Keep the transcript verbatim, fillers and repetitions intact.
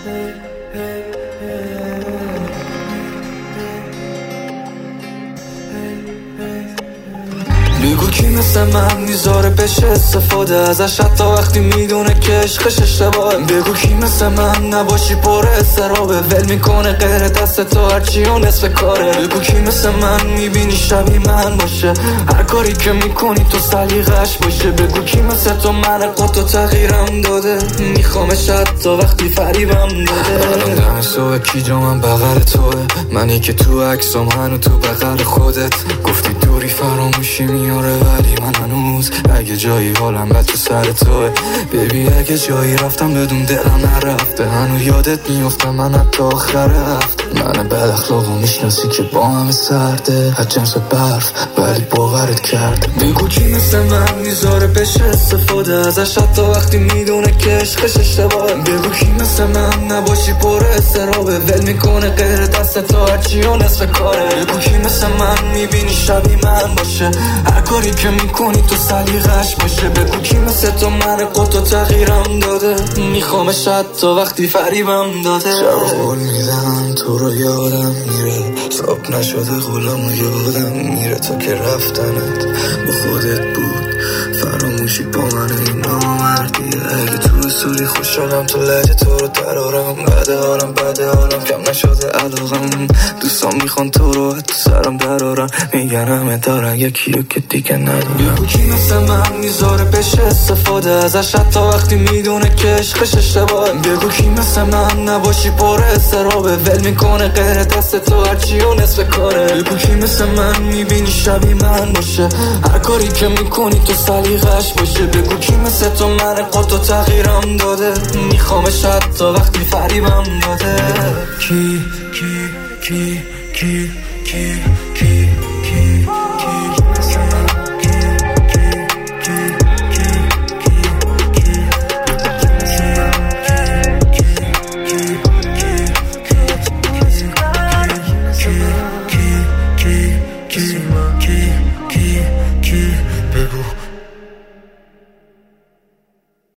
بگو کی مثل من میذاره بشه استفاده ازش حتی وقتی میدونه که عشقش اشتباهه. بگو کی مثل من نباشی پر استرابه، ول میکنه غیر دست تو هرچی و نصف کاره. بگو کی مثل من میبینی شبیه من باشه، هر کاری که میکنی تو سلیقش باشه. بگو کی مثل تو من قطع تغییرم داده، میخوامش حتی وقتی فریبم داده. الان دم صبح کی جا من بغل توه، منی که تو عکسام هنو تو بغل خودت. گفتی دوری فراموشی میاره ولی من هنوز اگه جایی حالم بد تو سر توه. ببی اگه جایی رفتم بدون دلم نرفته، هنو یادت میفته من حتی آخر هفته. من بد اخلاقو میشناسی که با همه سرده، از جنس برف ولی باورت کرده. بگو کی مثل من میذاره بشه استفاده ازش حتی وقتی میدونه که عشقش اشتباهه. بگو کی مثل من نباشی پر استرابه، ول میکنه غیر دست تو هرچی و نصف کاره. بگو کی مثل من میبینی شبیه من باشه، هر کاری که میکنی تو سلیقش باشه. بگو کی مثل تو من قطع تغییرم داده، میخوامش حتی وقتی فریبم داده. شب قول میدم تو رو یادم میره، صاحب نشده غلام و یادم میره. تا که رفتنت با خودت بود فراموشی با من این نامردیه. اگه تو سوری خوشحالم تو لحجه تو رو درارم، بده حالم بده حالم کم نشده علاقم. دوستان میخوان تو رو تو سرم درارن، میگن همه دارن یکیو که دیگه ندارن. بگو کی مثل من میذاره بشه استفاده ازش حتی وقتی میدونه که عشقش اشتباهه. بگو کی مثل من نباشی پر استرابه، ول میکنه غیر دست تو هرچی و نصف کاره. بگو کی مثل من میبینی شبیه من باشه، هر کاری که میکنی تو سلیقش باشه. بگو کی مثل تو من قطع تغییرم داده، میخوامش حتی وقتی فریبم داده. کی کی کی کی کی کی کی Key, key, key, key, key, key.